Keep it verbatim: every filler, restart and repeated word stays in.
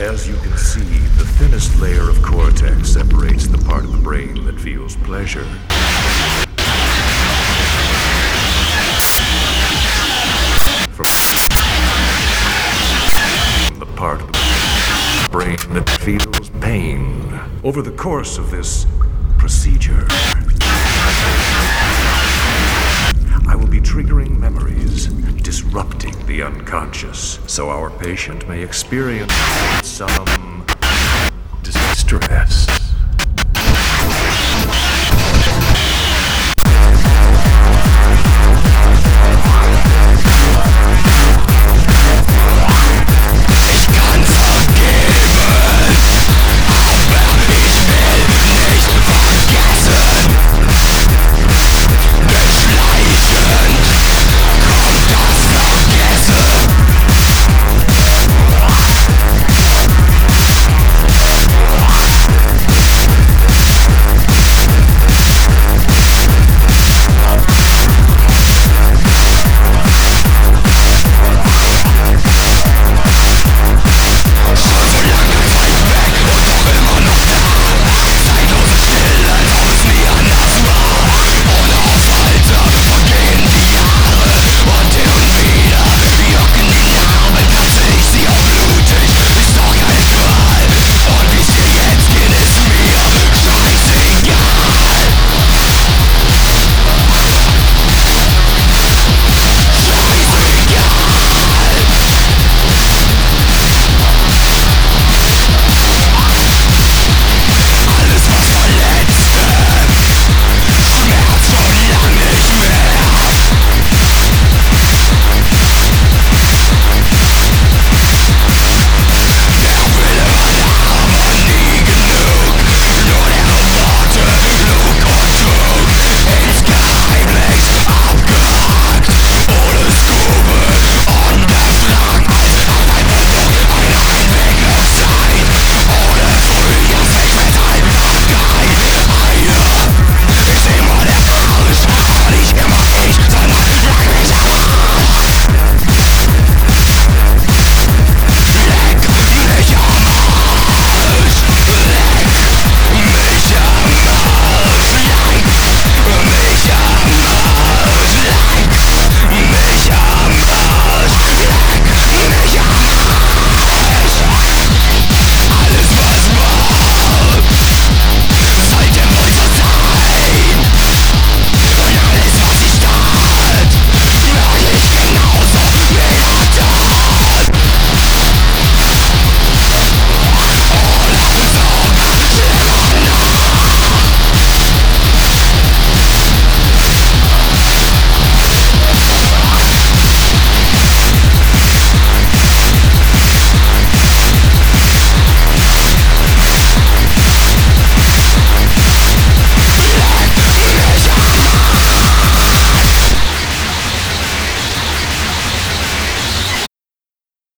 As you can see, the thinnest layer of cortex separates the part of the brain that feels pleasure from the part of the brain that feels pain. Over the course of this procedure, I will be triggering memories, disrupting the unconscious, so our patient may experience some distress.